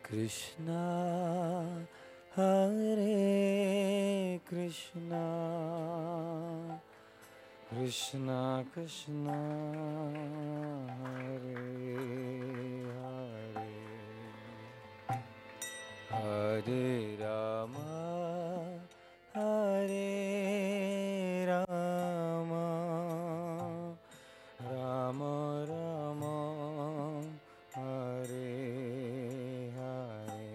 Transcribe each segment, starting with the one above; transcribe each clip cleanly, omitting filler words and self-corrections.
Krishna, Hare Krishna, Krishna Krishna, Hare Hare, Hare Rama, Hare Rama, Rama Rama, Hare Hare.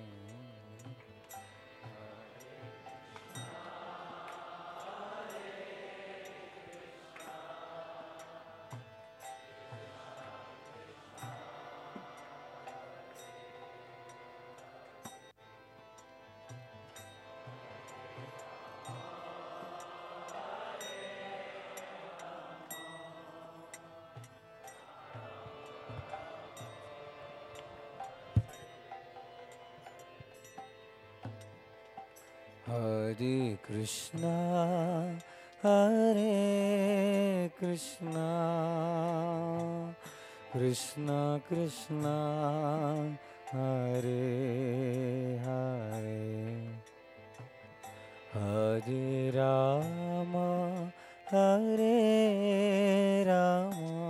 Hare Krishna, Hare Krishna, Krishna Krishna, Hare Hare, Hare Rama, Hare Rama,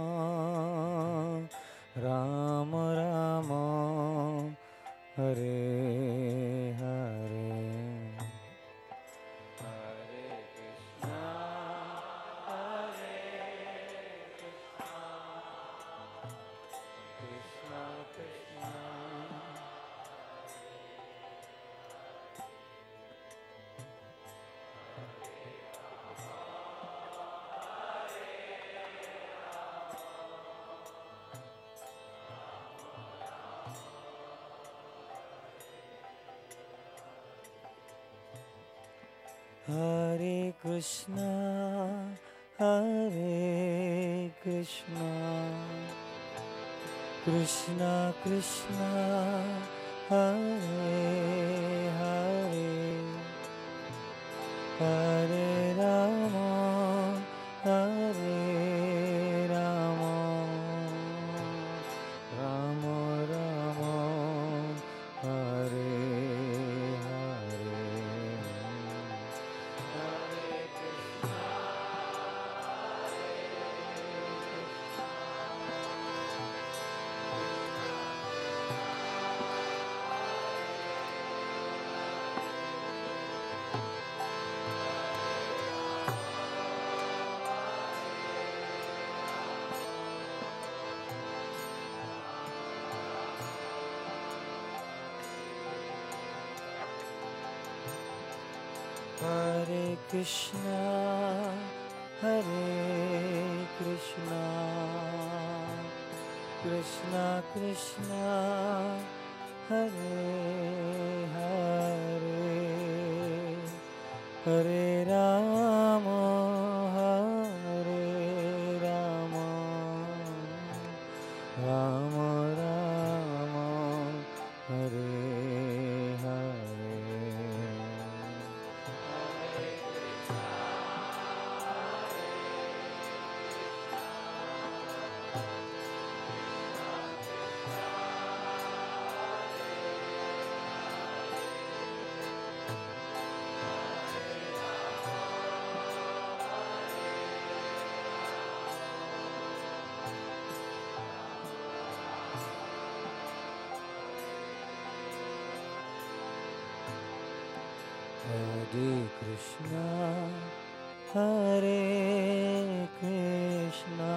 Rama Rama, Hare Hare. Hare Krishna, Hare Krishna, Krishna Krishna, Hare Hare, Hare Rama, Hare Rama, Rama Rama, Hare Hare. Hare Krishna, Hare Krishna, Krishna Krishna, Hare Hare, Hare Rama, Hare Rama, Rama Rama, Hare Hare. Hare Krishna, Hare Krishna,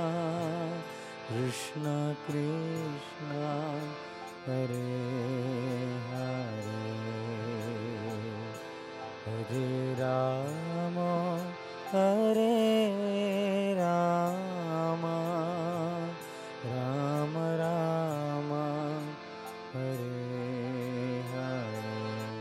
Krishna Krishna, Hare Hare, Hare Rama, Hare Rama, Rama Rama, Hare Hare.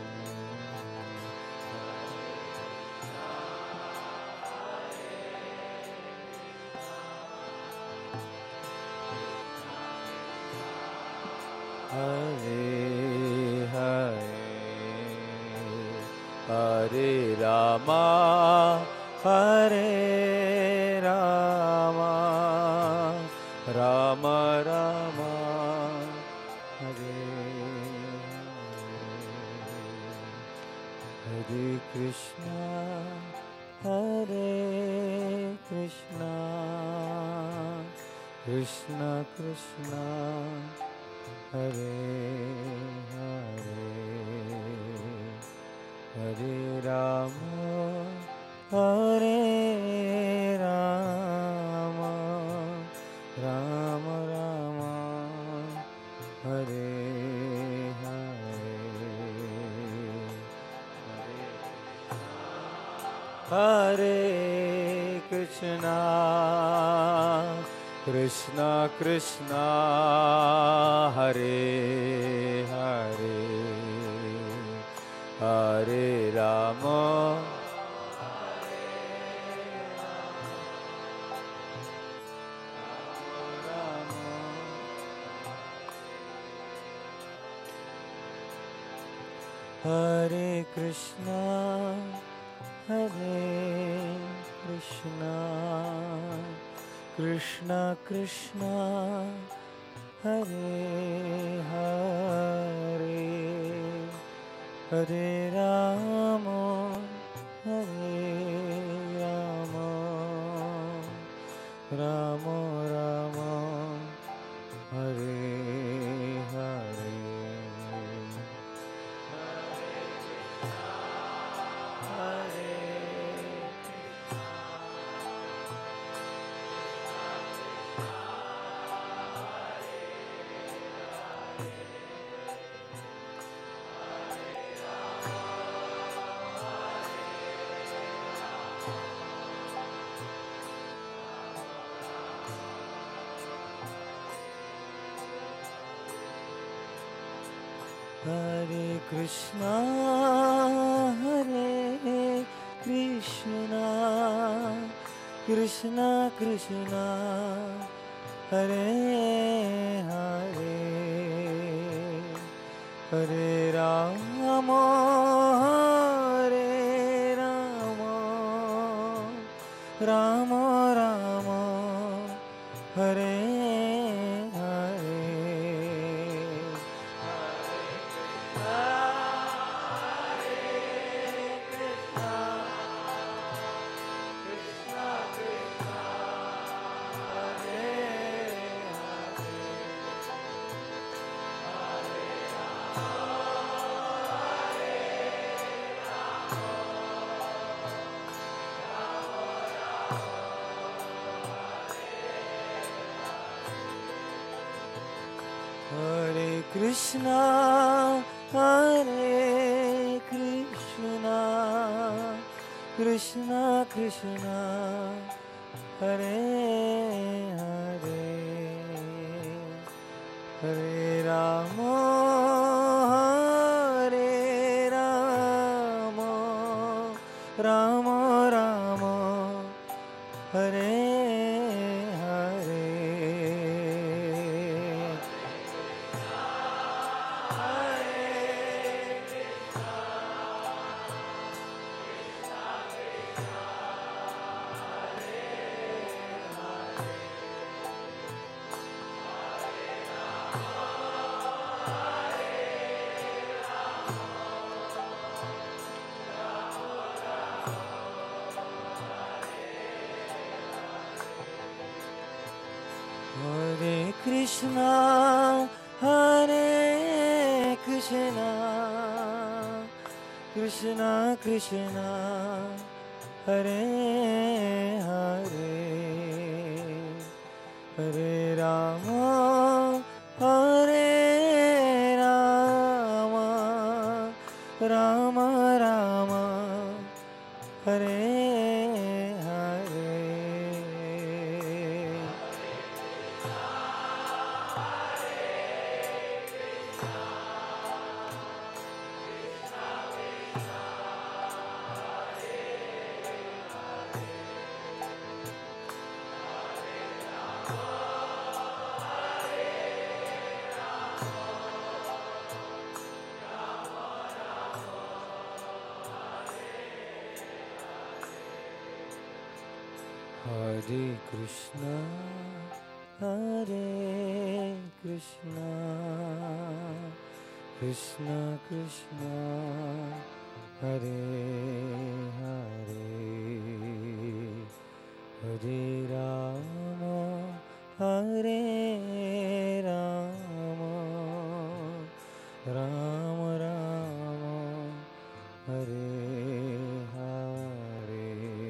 Hare Hare, Hare Rama, Hare Rama, Rama Rama, Hare Hare Krishna, Hare Krishna, Krishna Krishna, Hare Hare, Hare Rama, Hare Rama, Rama Rama, Hare Hare, Hare Krishna, Krishna Krishna, Hare Hare, Hare Rama, Hare Krishna, Hare Krishna, Krishna Krishna, Hare Hare, Hare Rama, Hare Rama, Rama Rama, Hare Hare. Hare Krishna, Hare Krishna, Krishna Krishna, Hare Hare, Hare Rama, Hare Rama, Rama Rama, Hare Hare Krishna, Hare Krishna, Krishna Krishna, Hare Hare, Hare Rama, Hare Rama, Rama Rama, Hare Hare Krishna, Hare Krishna, Krishna Krishna, Hare Hare, Hare Rama, Hare Rama, Rama Rama, Hare Hare Krishna, Hare Krishna, Krishna Krishna Hare Hare Hare Ram हरे राम राम राम हरे हरे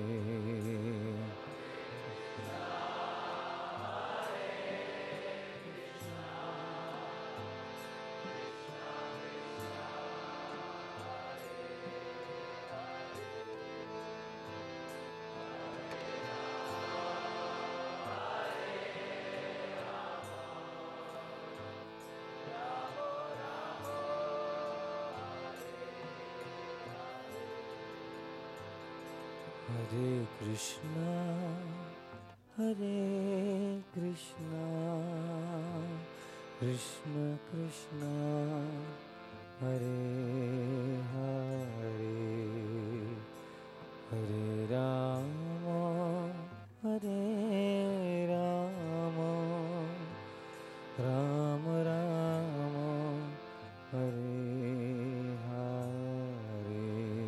हरे कृष्णा कृष्ण कृष्ण हरे हरे हरे राम राम राम हरे हरे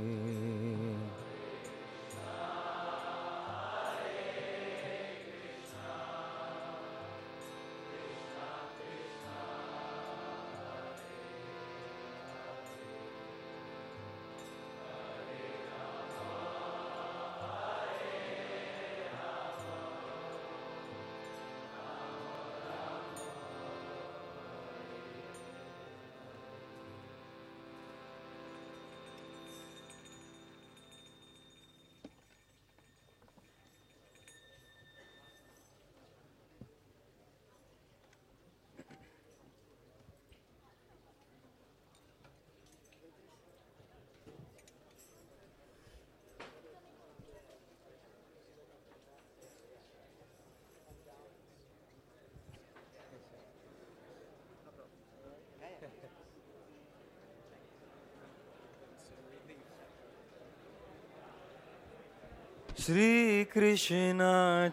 श्री कृष्ण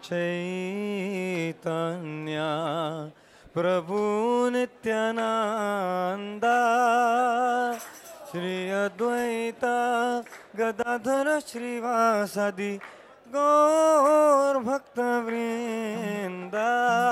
चैतन्य प्रभु नित्यानंदा श्री अद्वैत गदाधर श्रीवासादि गौर भक्त वृंदा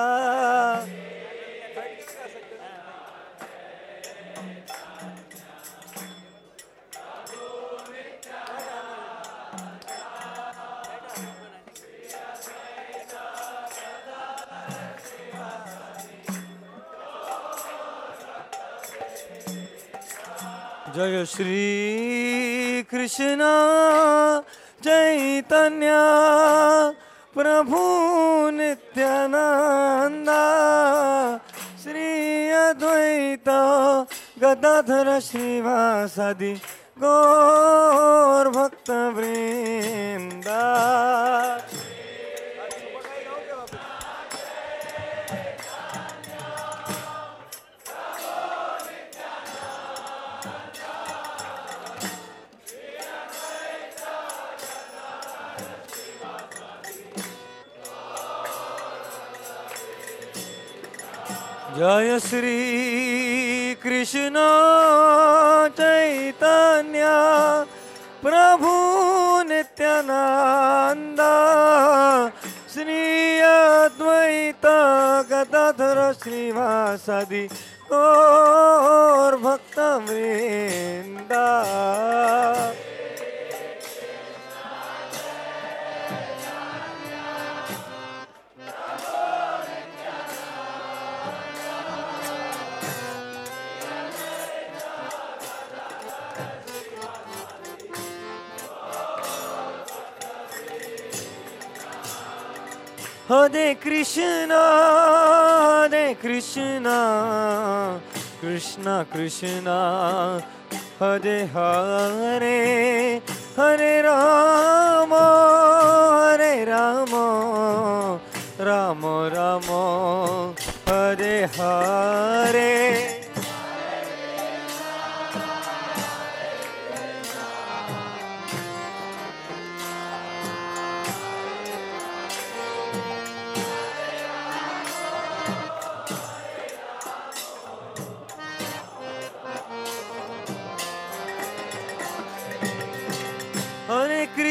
जय श्री कृष्ण चैतन्य प्रभु नित्यानंदा श्री अद्वैत गदाधर श्रीवासादि गौर भक्त वृंदा जय श्री कृष्ण चैतन्य प्रभु नित्यानंदा श्री अद्वैत गदाधर श्रीवासादि गौर भक्त वृंदा हरे Krishna Krishna Krishna Hare Hare Hare Ram Ram Ram Hare Hare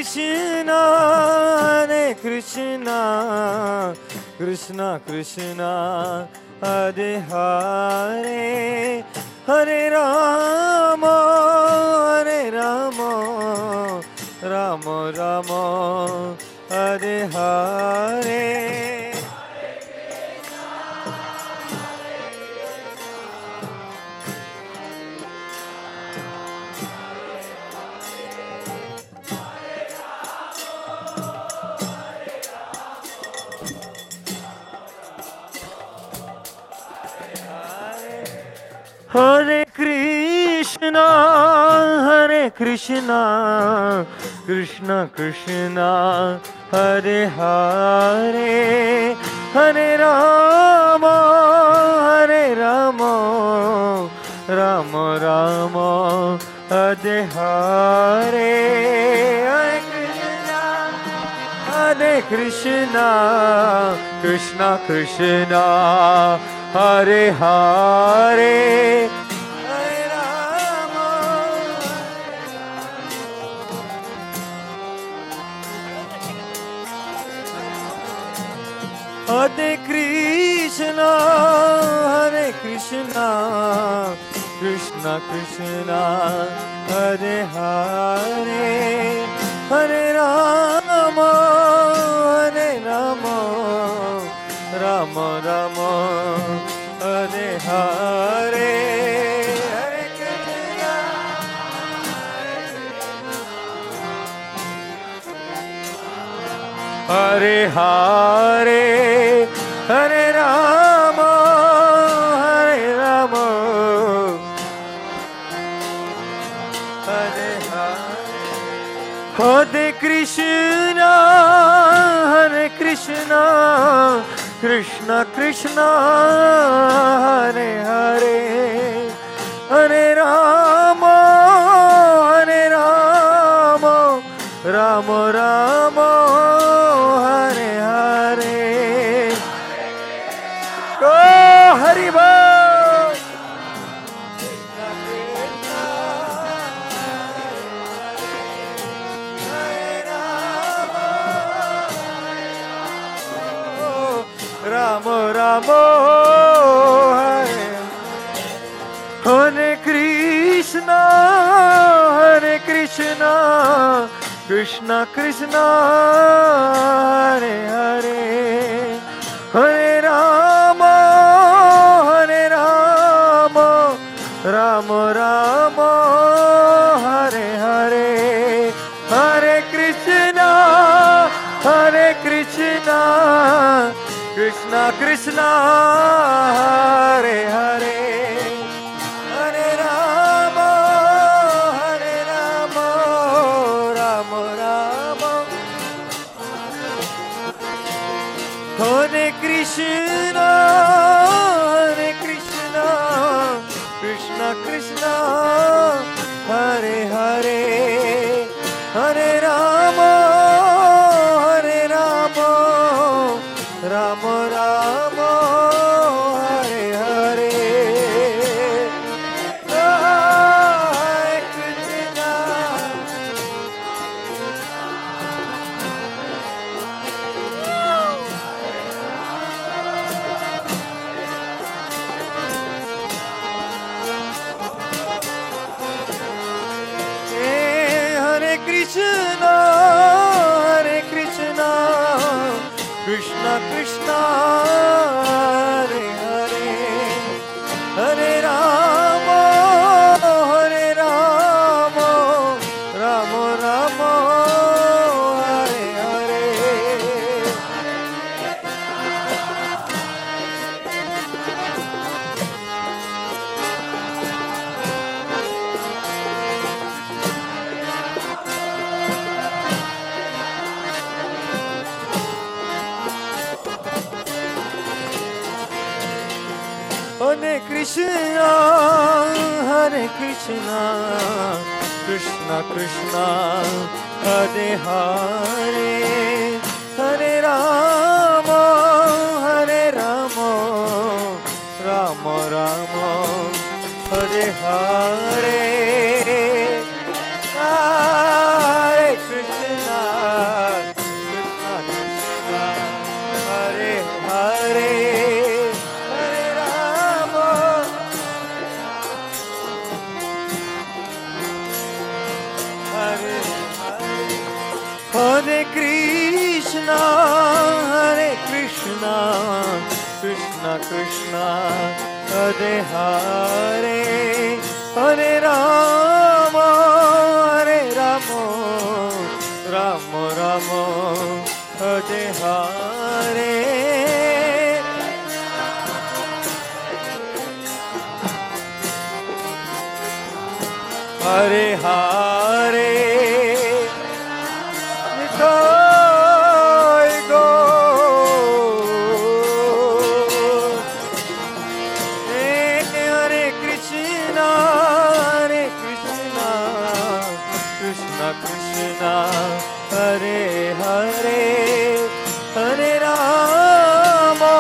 Krishna, Hare Krishna, Krishna Krishna, Hare Hare, Hare Rama, Hare Rama, Rama Rama, Hare Hare. Hare Krishna, Hare Krishna, Krishna Krishna, Hare Hare, Hare Rama, Hare Rama, Rama Rama, Hare Hare. Hare Krishna, Krishna Krishna, Hare Hare, Hare Rama. Hare Krishna, Hare Krishna, Krishna Krishna, Hare Hare, Hare Rama, Hare Rama, Rama Rama, Hare Hare. Hare Hare, Hare Rama, Hare Rama, Hare Hare. Hare Krishna, Hare Krishna, Krishna Krishna, Hare Hare, Hare Rama, Hare Rama, Rama Rama, Hare Hare. Go Hari Bol. Rama Rama, Hare Hare Krishna, Hare Krishna, Krishna Krishna, Hare Hare, Hare Rama, Hare Rama, Rama Rama, Hare Hare, Hare Krishna, Hare Krishna, Krishna Krishna, Hare Hare, Hare Rama, Hare Rama, Rama Rama, Hare Krishna, Hare Krishna, Krishna Krishna, Hare Hare, Hare Rama, Hare Rama, Rama Rama, Hare Hare, Hare Krishna. Hare Krishna, Hare Krishna, Krishna Krishna, Hare Hare, Hare Rama, Hare Rama, Rama Rama, Hare Hare. Hare Krishna, Hare Krishna, Krishna Krishna, Hare Hare, Hare Rama, Hare Rama, Rama Rama, Hare Hare, Hare Krishna. Hare Krishna, Krishna Krishna, Hare Hare, Hare Rama, Rama Rama, Hare Hare. Hare Hare, Nitai Gaur. Hare Krishna, Krishna Krishna, Hare Hare, Hare Rama,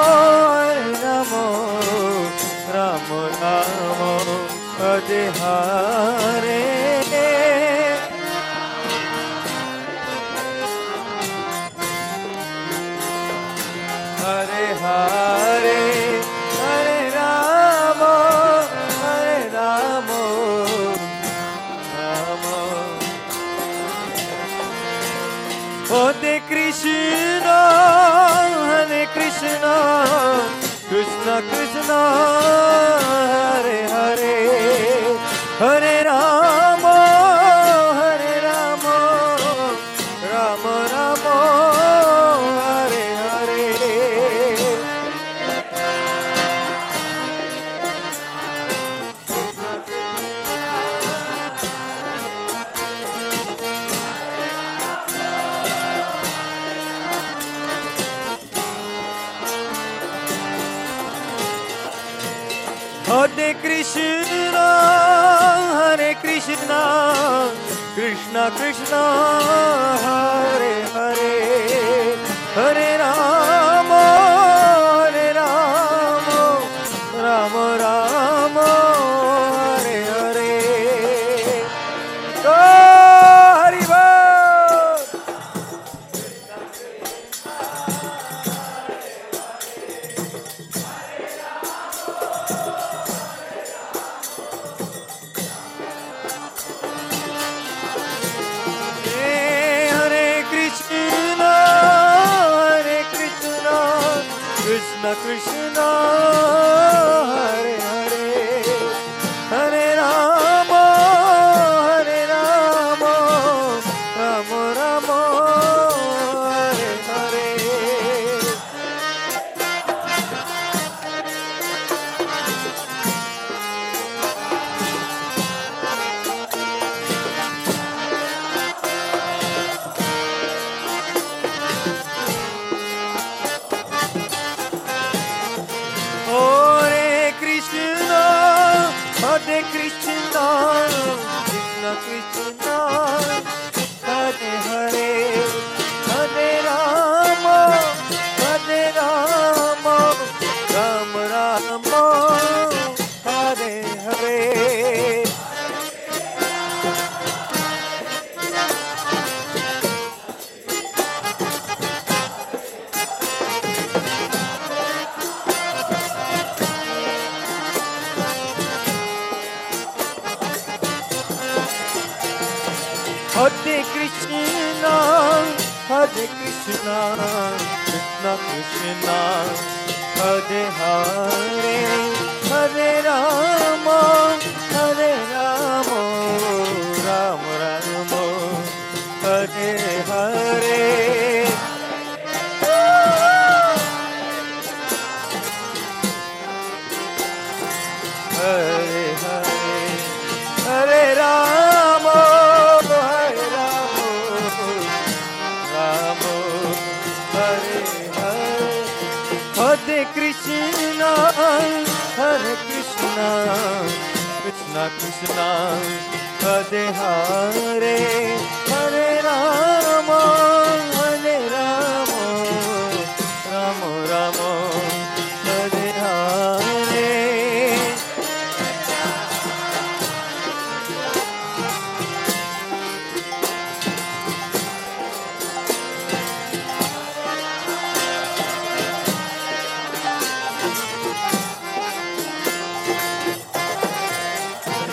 Rama Rama, Hare Hare. Hare Hare, Hare Rama, Rama Hare Krishna, Krishna Krishna, Hare Hare, Hare Rama, Rama Rama, Hare Hare. Hare Krishna, Krishna Krishna, Hare Hare, Hare Rama, Rama Rama, Hare Hare. Hari Bol. Krishna Krishna, Hare Hare, Hare Rama, Rama Rama, Hare Hare. Hare Krishna, Krishna Krishna, Hare Hare, Hare Rama, Rama Rama, Hare Hare. Hare Krishna, Krishna Krishna, Hare Hare, Hare Rama, Rama Rama, Hare Hare. Hare Hare, Hare Rama, Hare Krishna, Krishna Krishna, Hare Hare, Hare Rama, Rama Rama, Hare Hare.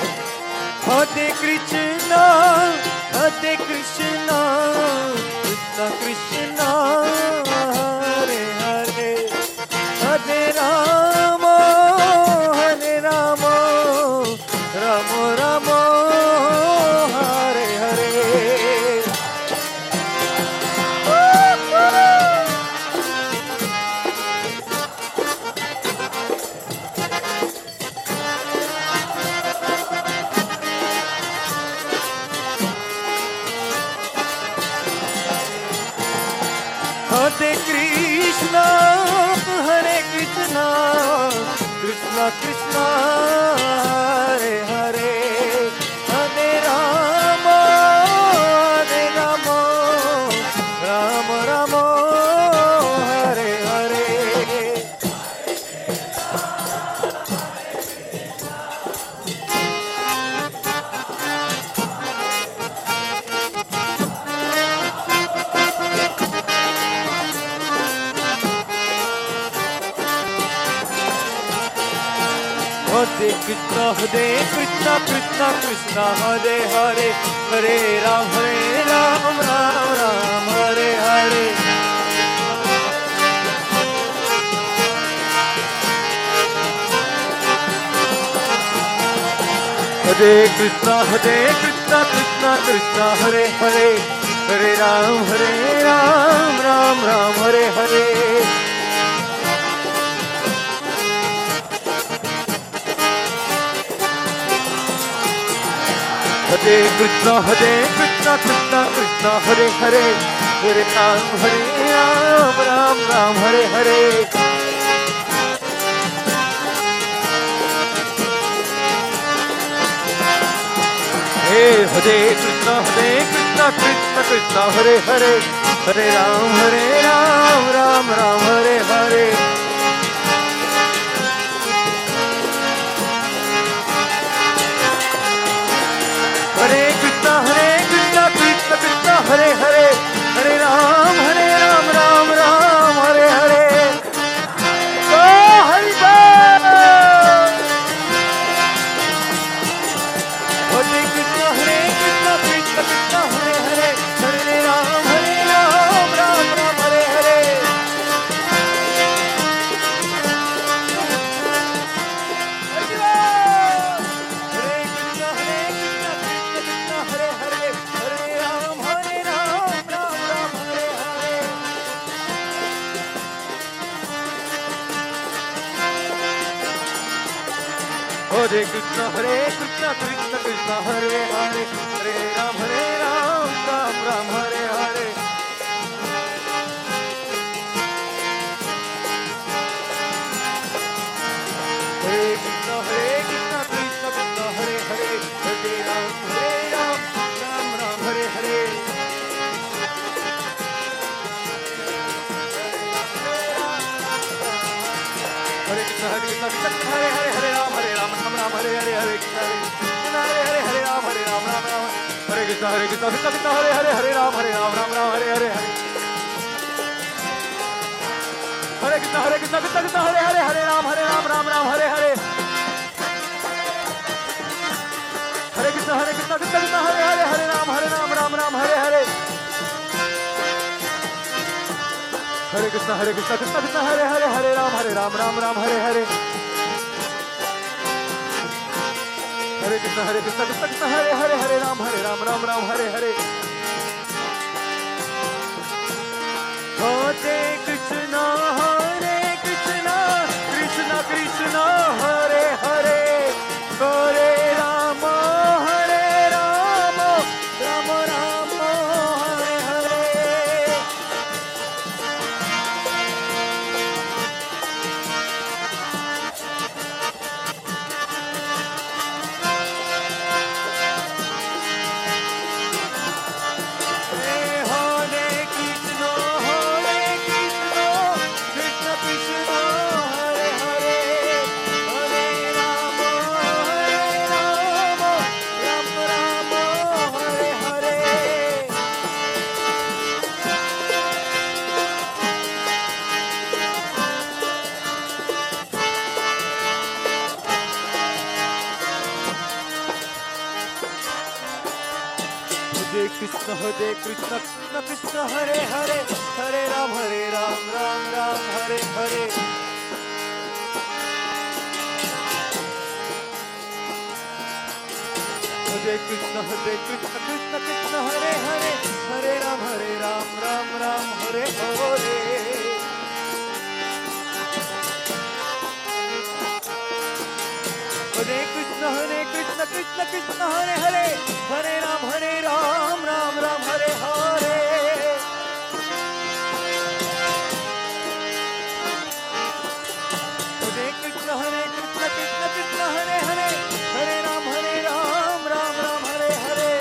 Hare Krishna, Krishna Krishna Krishna Hare Hare Hare Rama Hare Rama Rama Rama Hare Hare Hare Krishna, Hare Krishna, Krishna Krishna, Hare Hare, Hare Rama, Hare Rama, Rama Rama, Hare Hare. Hare Krishna, Krishna Krishna, Hare Hare, Hare Ram, Ram Ram, Hare Hare. Hare Krishna, Krishna Krishna, Hare Hare, Hare Ram, Ram Ram, Hare Hare. Hare Krishna, Krishna Krishna, Hare Hare, Hare Ram, Ram Ram, Hare Hare. Hey, Hare Krishna, Krishna Krishna, Hare Hare, Hare Ram, Ram Ram, Hare Hare. Hare Krishna, Krishna Krishna, Hare Hare, Hare Ram, Ram Ram, Hare Hare. Oh, Hari Bol. Hare Krishna, Krishna Krishna, Hare Hare, Hare Ram, Ram Ram, Hare Hare. Hare Krishna, Krishna Krishna, Hare Hare, Hare Ram, Ram Ram, Hare Hare. Hare Krishna, Krishna Krishna, Hare Hare, Hare Ram, Ram Ram, Hare Hare. Hare Krishna, Krishna Krishna, Hare Hare, Hare Ram, Ram Ram, Hare Hare, Hare Krishna, Hare Ram, Ram Ram, Hare Krishna, Krishna Krishna, Hare Hare, Hare Ram, Ram Ram, Hare Hare, Hare. Hare Krishna, Krishna Krishna, Hare Hare, Hare Ram, Ram Ram, Hare Hare. Hare Krishna, Krishna Krishna, Hare Hare, Hare Ram, Ram Ram, Hare Hare. Hare Krishna, Krishna Krishna, Hare Hare, Hare Ram, Ram Ram, Hare Hare. Hare Krishna, Krishna Krishna, Hare Hare, Hare Ram, Ram Hare Hare. Hare Krishna, Krishna Krishna, Hare Hare, Hare Rama, Rama Rama, Hare Hare. Hare Krishna, Krishna Krishna Krishna Krishna Hare Hare Hare Ram Ram Ram Hare Hare Hare Krishna Krishna Krishna Hare Hare Hare Ram Ram Ram Hare Hare Hare Krishna Krishna Krishna Hare Hare Hare Ram Ram Ram Hare Hare Hare Krishna Krishna Krishna Hare Hare Hare Ram Ram Ram Hare Hare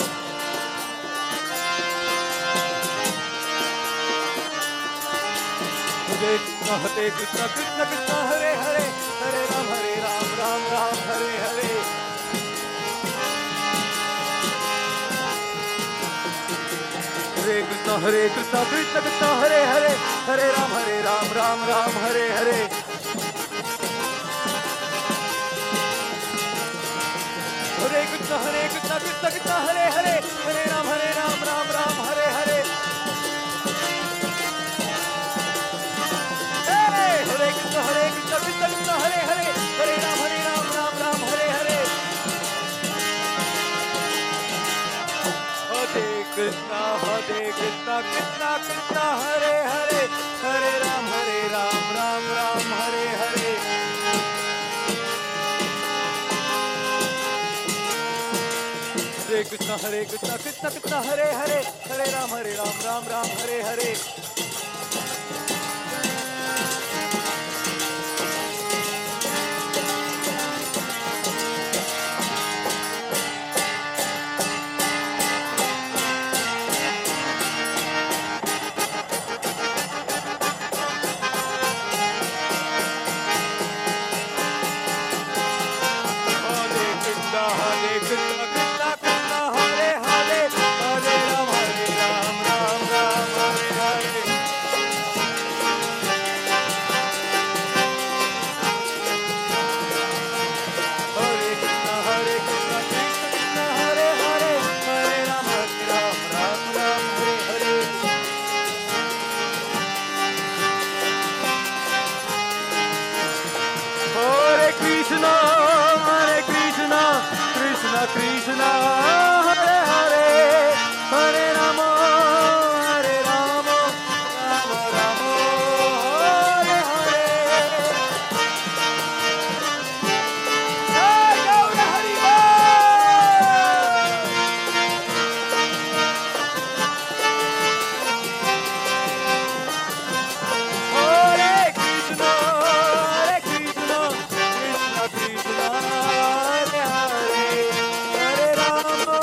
Hare Krishna Krishna Krishna Hare Hare Hare Ram Ram Ram Hare Hare Hare Krishna Krishna Krishna Hare Hare Hare Ram Ram Ram Hare Hare Hare Krishna Krishna Krishna Hare Hare Hare Ram Ram Hare Hare Hare Krishna Krishna Krishna Hare Hare Hare Ram Ram Hare Hare Hare Krishna Krishna Krishna Hare Hare Hare Ram Ram Hare Hare Hare Krishna Krishna Krishna Hare Hare Hare Ram Ram Hare Hare Krishna Krishna Hare Hare Hare Rama Hare Rama Rama Rama Hare Hare Jai Gaur Hari Hare Krishna Krishna Krishna Hare Hare Hare Rama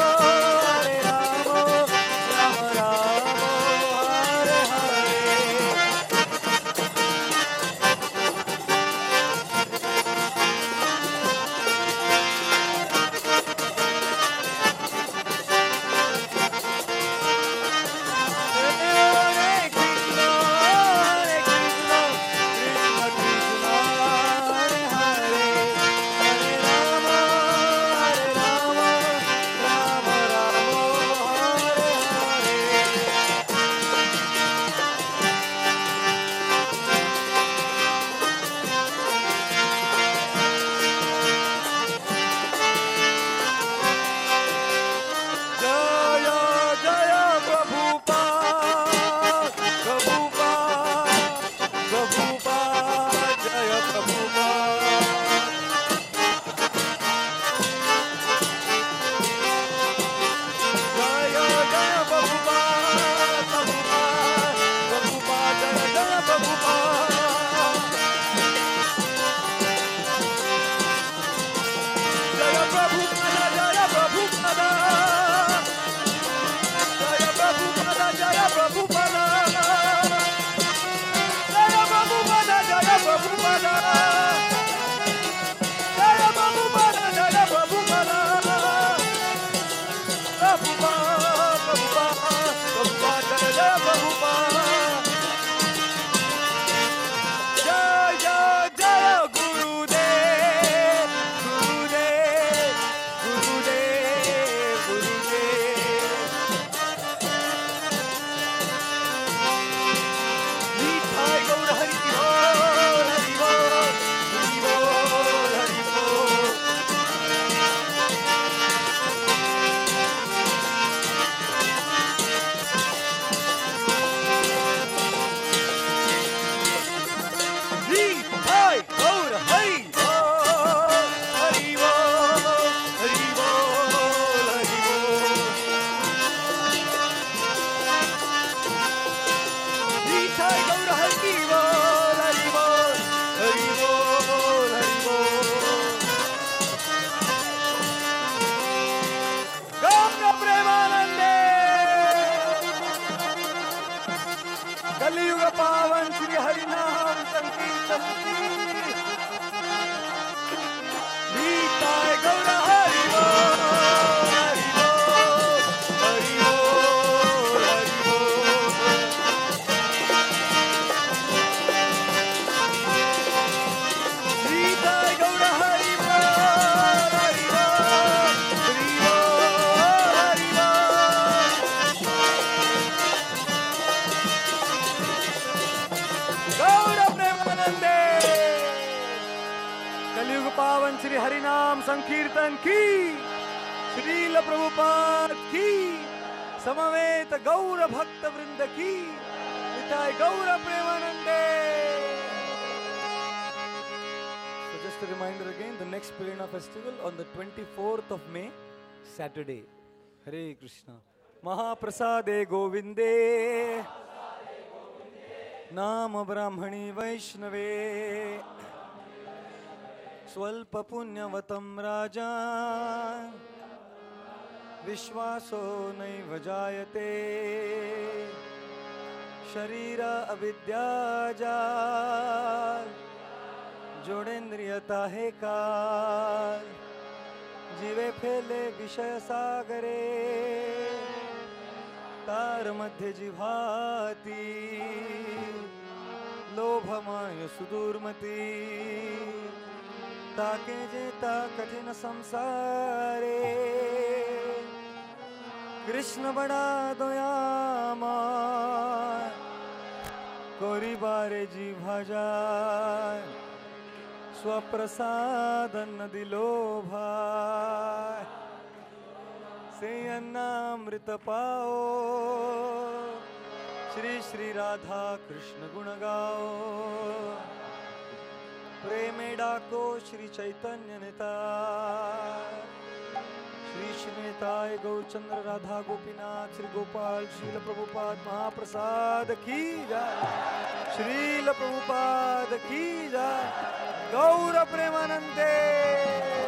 Nitai गौर हरि बोल, हरि बोल, हरि बोल, हरि बोल। निताय गौर हरि बोल, हरि बोल, हरि बोल, हरि बोल। गौर प्रेमानंदे। कलयुग पावन श्री हरिनाम संकीर्तन की, श्रील प्रभुपाद की, समवेत गौर भक्त वृंद की, निताय गौर प्रेमानंदे। So just a reminder again, the next Purana festival on the 24th of May, Saturday. Hare Krishna. Mahaprasade Govinde, नाम ब्राह्मणी वैष्णवे, स्वल्प पुण्यवतं राजा, विश्वासो नैव जायते, शरीर अविद्याजाल, जोड़ेन्द्रियता है काल, जीवे फैले विषय सागरे, तार मध्य जिभाती, लोभमाय सुदूरमती, ताके जेता कठिन संसारे, कृष्ण बड़ा दयामय, कोरी बारे जीभा जाय, स्वप्रसादन दिलो भाई, से अन्नामृत पाओ, श्री श्री राधा कृष्ण गुण गाओ, प्रेमे डाको श्री चैतन्य निताय, श्री श्री निताय गौरचंद्र राधा गोपीनाथ श्री गोपाल श्रील प्रभुपाद महाप्रसाद की जय, श्रील प्रभुपाद की जय, गौर प्रेमानंदे।